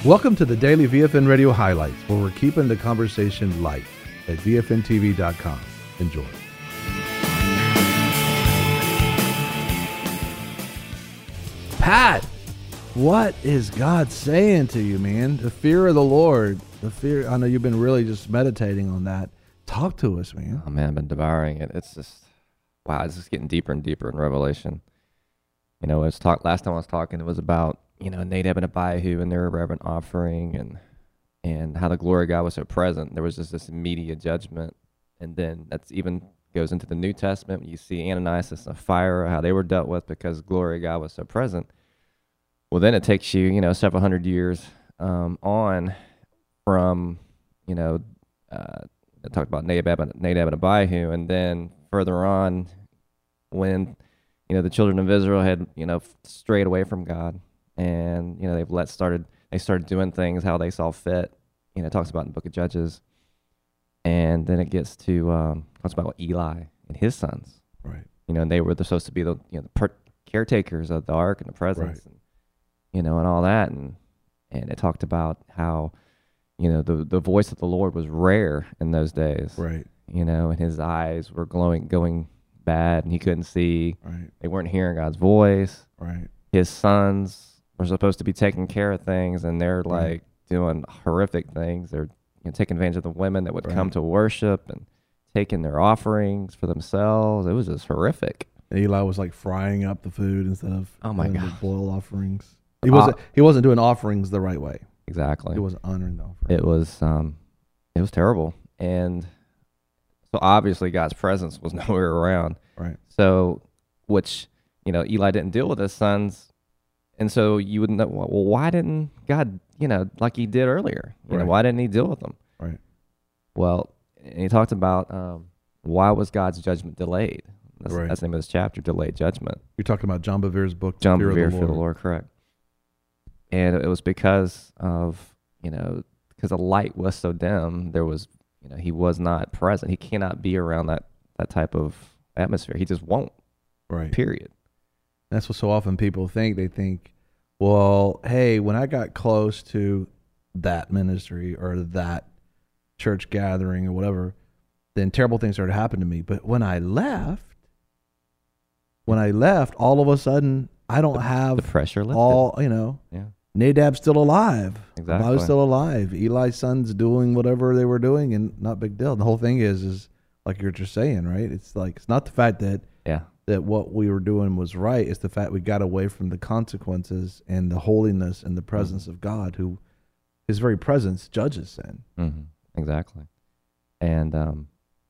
Welcome to the Daily VFN Radio Highlights, where we're keeping the conversation light at VFNTV.com. Enjoy. Pat, what is God saying to you, man? The fear of the Lord. I know you've been really just meditating on that. Talk to us, man. Oh, man, I've been devouring it. It's just, wow, it's just getting deeper and deeper in Revelation. You know, last time I was talking, it was about, Nadab and Abihu and their reverent offering and how the glory of God was so present. There was just this immediate judgment. And then that's even goes into the New Testament. You see Ananias and Sapphira, how they were dealt with because the glory of God was so present. Well, then it takes you, several hundred years on from, I talked about Nadab and Abihu, and then further on when, the children of Israel had, strayed away from God, and, they started doing things how they saw fit. It talks about in the book of Judges. And then it gets to, talks about Eli and his sons. Right. And they were supposed to be the caretakers of the ark and the presence, right. and all that. And it talked about how, the voice of the Lord was rare in those days. Right. And his eyes were going bad, and he couldn't see. Right. They weren't hearing God's voice. Right. His sons were supposed to be taking care of things, and they're Right. doing horrific things. They're taking advantage of the women that would Right. come to worship and taking their offerings for themselves. It was just horrific. Eli was like frying up the food instead of Oh my doing the God. boil offerings. He wasn't doing offerings the right way. Exactly. He wasn't honoring the offering. It was terrible. And so obviously God's presence was nowhere around. Right. So, which, Eli didn't deal with his sons. And so you would know, well, why didn't God, like he did earlier, Right. why didn't he deal with them? Right. Well, and he talked about why was God's judgment delayed? Right. That's the name of this chapter, Delayed Judgment. You're talking about John Bevere's book, John Fear Bevere, of the Fear Lord. of the Lord, correct. And it was because of, because the light was so dim, there was, he was not present. He cannot be around that type of atmosphere. He just won't, Right. period. That's what so often people think. They think, well, hey, when I got close to that ministry or that church gathering or whatever, then terrible things started to happen to me. But when I left, all of a sudden, I don't have The pressure lifted. all, Yeah, Nadab's still alive. Exactly. Abihu's still alive. Eli's son's doing whatever they were doing, and not big deal. The whole thing is like you're just saying, right? It's like, it's not the fact that yeah, what we were doing was right. It's the fact we got away from the consequences and the holiness and the presence of God, who his very presence judges sin. exactly. And,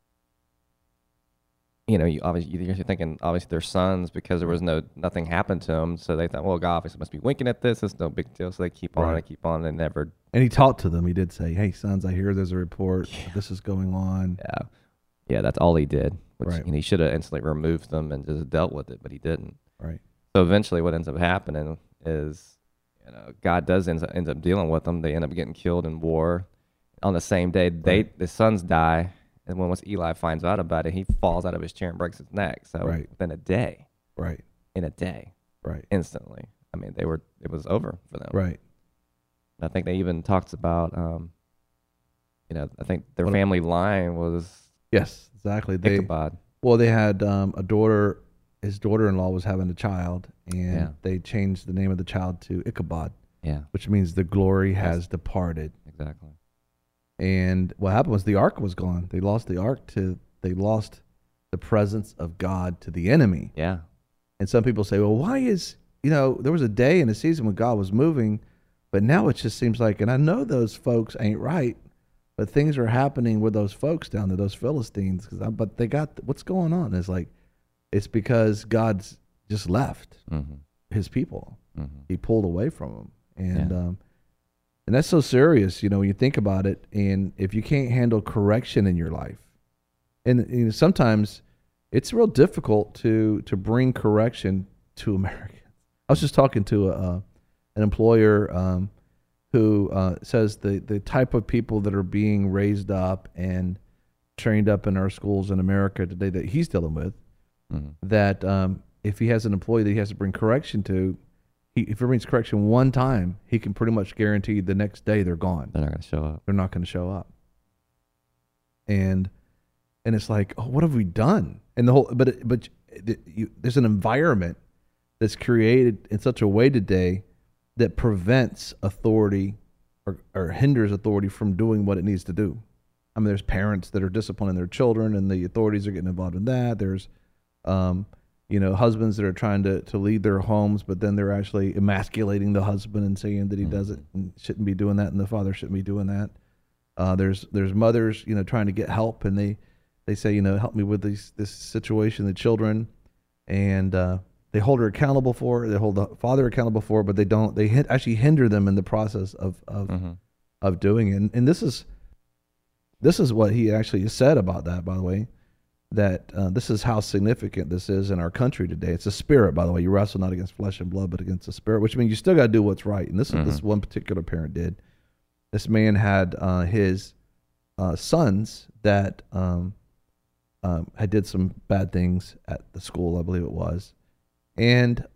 you obviously you're thinking obviously their sons because there was nothing happened to them, so they thought, well, God obviously must be winking at this. It's no big deal. So they keep on Right. and keep on and never. And he talked to them. He did say, hey, sons, I hear there's a report. This is going on. Yeah, that's all he did. Which, Right. he should have instantly removed them and just dealt with it, but he didn't. Right. So eventually, what ends up happening is, God does ends up dealing with them. They end up getting killed in war. On the same day, the sons die, and once Eli finds out about it, he falls out of his chair and breaks his neck. So Right. within a day, Right. Right. instantly, I mean, it was over for them. Right. I think they even talked about, I think their What- family line was Yes, exactly. Ichabod. They had a daughter. His daughter-in-law was having a child, and Yeah. they changed the name of the child to Ichabod, Yeah, which means the glory has departed. exactly. And what happened was the ark was gone. They lost the ark they lost the presence of God to the enemy. Yeah, And some people say, well, why is, there was a day in a season when God was moving, but now it just seems like, and I know those folks ain't right, but things are happening with those folks down there, those Philistines, but they got, what's going on? It's like, it's because God's just left his people. He pulled away from them. And that's so serious, when you think about it. And if you can't handle correction in your life, and sometimes it's real difficult to bring correction to Americans. I was just talking to an employer who says the type of people that are being raised up and trained up in our schools in America today that he's dealing with, that if he has an employee that he has to bring correction to, if it brings correction one time, he can pretty much guarantee the next day they're gone. They're not going to show up. They're not going to show up. And it's like, oh, what have we done? And the whole, there's an environment that's created in such a way today that prevents authority or hinders authority from doing what it needs to do. I mean, there's parents that are disciplining their children, and the authorities are getting involved in that. There's, husbands that are trying to lead their homes, but then they're actually emasculating the husband and saying that he doesn't and shouldn't be doing that, and the father shouldn't be doing that. There's mothers, trying to get help, and they say, help me with this situation, the children, and they hold her accountable for it. They hold the father accountable for it, but they don't. They actually hinder them in the process of doing it. And this is what he actually said about that, by the way, that this is how significant this is in our country today. It's a spirit, by the way. You wrestle not against flesh and blood, but against the spirit, which means you still got to do what's right. And this one particular parent did. This man had his sons that had did some bad things at the school, I believe it was. And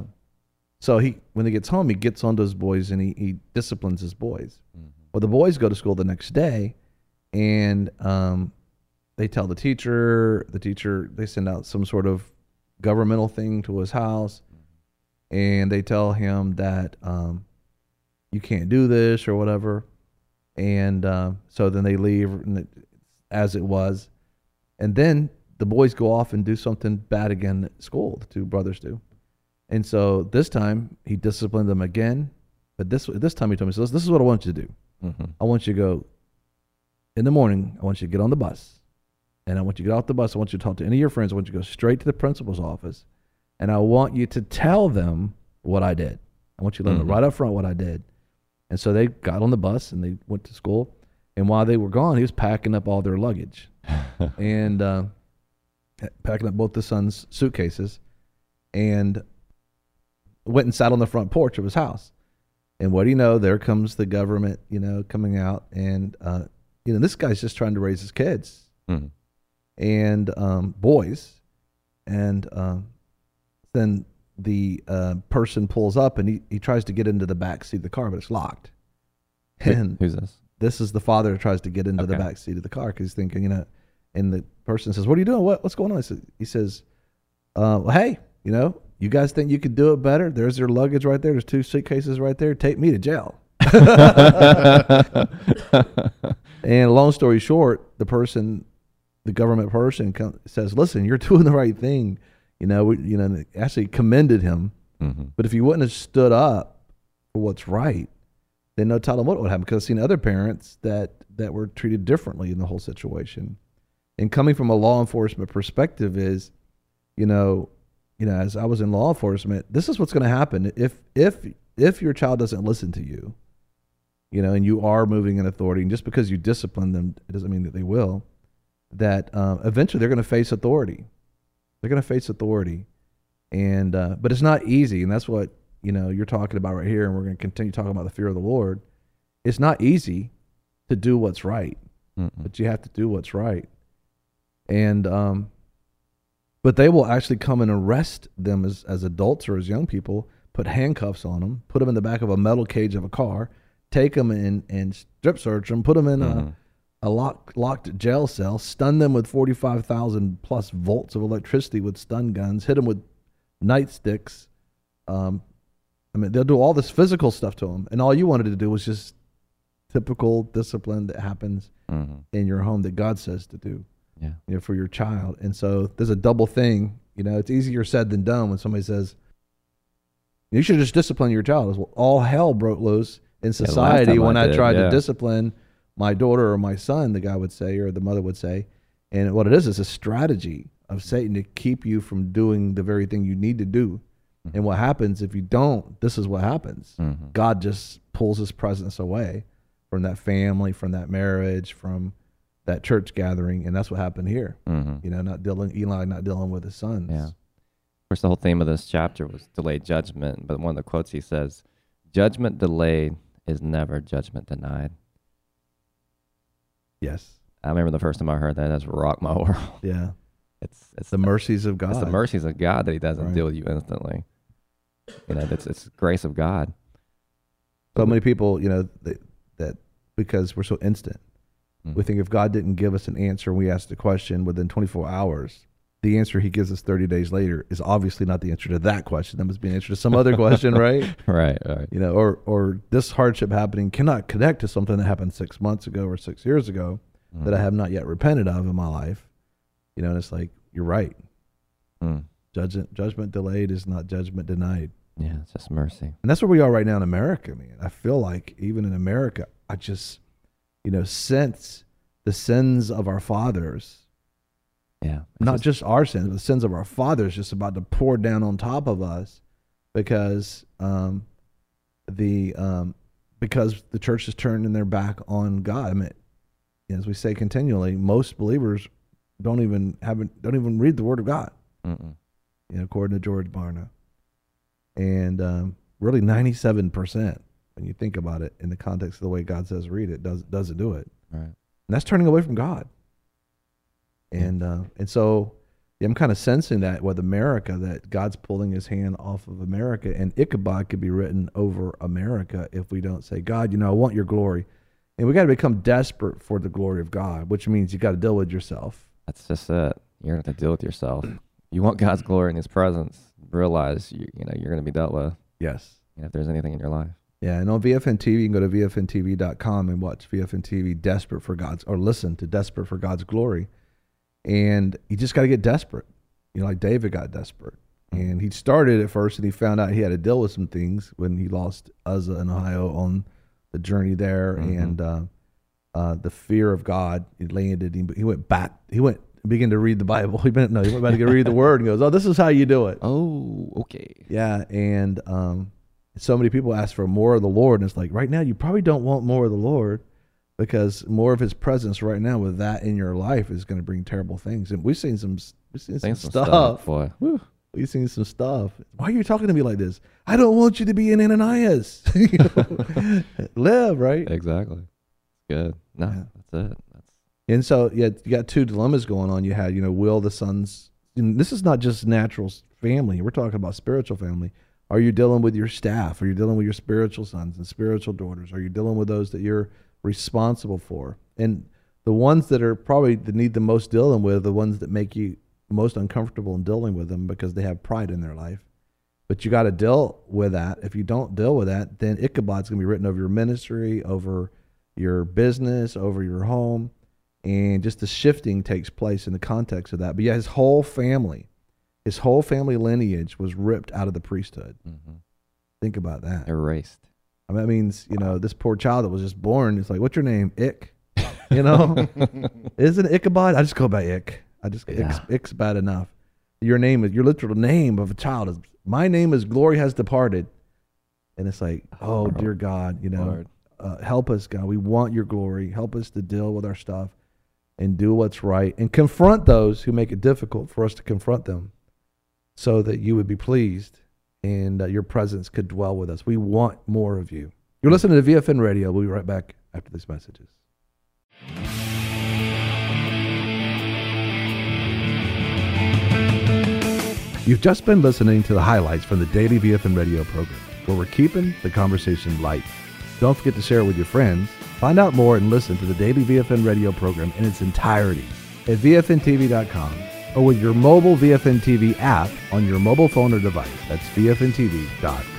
so when he gets home, he gets on those boys and he disciplines his boys. Well, the boys go to school the next day, and they tell the teacher, they send out some sort of governmental thing to his house, and they tell him that you can't do this or whatever. And so then they leave as it was. And then the boys go off and do something bad again at school, the two brothers do. And so this time he disciplined them again. But this time he told me, so this is what I want you to do. I want you to go in the morning. I want you to get on the bus. And I want you to get off the bus. I want you to talk to any of your friends. I want you to go straight to the principal's office. And I want you to tell them what I did. I want you to let them right up front what I did. And so they got on the bus and they went to school. And while they were gone, he was packing up all their luggage. And packing up both the sons' suitcases, and went and sat on the front porch of his house. And what do you know? There comes the government, coming out, and this guy's just trying to raise his kids and boys, and then the person pulls up and he tries to get into the back seat of the car, but it's locked. And who's this? This is the father who tries to get into the back seat of the car because he's thinking, and the person says, "What are you doing? What's going on?" He says, well, hey, you guys think you could do it better? There's your luggage right there. There's 2 suitcases right there. Take me to jail. And long story short, the government person says, listen, you're doing the right thing. Actually commended him. But if you wouldn't have stood up for what's right, then no telling what would happen. Because I've seen other parents that were treated differently in the whole situation. And coming from a law enforcement perspective is, as I was in law enforcement, this is what's going to happen. If your child doesn't listen to you, and you are moving in authority, and just because you discipline them, it doesn't mean that they will, that eventually they're going to face authority. They're going to face authority. And but it's not easy. And that's what, you're talking about right here. And we're going to continue talking about the fear of the Lord. It's not easy to do what's right, but you have to do what's right. And but they will actually come and arrest them as adults or as young people, put handcuffs on them, put them in the back of a metal cage of a car, take them and strip search them, put them in a locked jail cell, stun them with 45,000 plus volts of electricity with stun guns, hit them with nightsticks. They'll do all this physical stuff to them, and all you wanted to do was just typical discipline that happens in your home that God says to do. Yeah, for your child. And so there's a double thing. It's easier said than done when somebody says, you should just discipline your child. Well, all hell broke loose in society when I tried to discipline my daughter or my son, the guy would say, or the mother would say. And what it is a strategy of Satan to keep you from doing the very thing you need to do. And what happens if you don't, this is what happens. God just pulls his presence away from that family, from that marriage, from that church gathering, and that's what happened here. Eli not dealing with his sons. Yeah. Of course, the whole theme of this chapter was delayed judgment, but one of the quotes he says, "Judgment delayed is never judgment denied." Yes. I remember the first time I heard that. That's rocked my world. Yeah. It's the mercies of God. It's the mercies of God that he doesn't deal with you instantly. You know, it's the grace of God. So many people, you know, that because we're so instant, we think if God didn't give us an answer and we ask the question within 24 hours, the answer he gives us 30 days later is obviously not the answer to that question. That must be an answer to some other question, right? Right. You know, or this hardship happening cannot connect to something that happened 6 months ago or 6 years ago that I have not yet repented of in my life. You know, and it's like, you're right. Judgment delayed is not judgment denied. Yeah, it's just mercy. And that's where we are right now in America, man. I feel like even in America, I just, you know, sense the sins of our fathers. Yeah. Not just our sins, but the sins of our fathers just about to pour down on top of us because because the church is turning their back on God. I mean, as we say continually, most believers don't even read the Word of God. You know, according to George Barna. And really 97%, when you think about it in the context of the way God says read it, doesn't do it. Right. And that's turning away from God. And so I'm kind of sensing that with America, that God's pulling his hand off of America, and Ichabod could be written over America if we don't say, God, you know, I want your glory. And we got to become desperate for the glory of God, which means you got to deal with yourself. That's just it. You're going to have to deal with yourself. You want God's glory in his presence, realize you know you're going to be dealt with. Yes. You know, if there's anything in your life. Yeah, and on VFN TV, you can go to VFNTV.com and watch VFN TV Desperate for God's, or listen to Desperate for God's Glory. And you just got to get desperate. You know, like David got desperate. And he started at first and he found out he had to deal with some things when he lost Uzzah in Ohio on the journey there. And the fear of God, it landed him. He went back. He began to read the Bible. He went back to read the Word and goes, oh, this is how you do it. Oh, okay. Yeah, and so many people ask for more of the Lord. And it's like, right now, you probably don't want more of the Lord, because more of his presence right now with that in your life is going to bring terrible things. And we've seen some stuff. Boy. Whew. We've seen some stuff. Why are you talking to me like this? I don't want you to be in Ananias. Live, right? Exactly. Good. No, yeah. That's it. And so you got two dilemmas going on. You had, you know, will the sons, and this is not just natural family. We're talking about spiritual family. Are you dealing with your staff? Are you dealing with your spiritual sons and spiritual daughters? Are you dealing with those that you're responsible for? And the ones that are probably that need the most dealing with are the ones that make you most uncomfortable in dealing with them because they have pride in their life. But you got to deal with that. If you don't deal with that, then Ichabod's going to be written over your ministry, over your business, over your home. And just the shifting takes place in the context of that. But yeah, his whole family lineage was ripped out of the priesthood. Think about that. Erased. I mean, that means, you know, this poor child that was just born, it's like, what's your name? Ick. You know? Isn't it Ichabod? I just go by Ick. Ick's bad enough. Your literal name of a child is, my name is Glory Has Departed. And it's like, oh, dear God, you know, help us, God. We want your glory. Help us to deal with our stuff and do what's right and confront those who make it difficult for us to confront them, so that you would be pleased and your presence could dwell with us. We want more of you. You're listening to VFN Radio. We'll be right back after these messages. You've just been listening to the highlights from the daily VFN Radio program, where we're keeping the conversation light. Don't forget to share it with your friends. Find out more and listen to the daily VFN Radio program in its entirety at VFNTV.com or with your mobile VFN TV app on your mobile phone or device. That's VFNTV.com.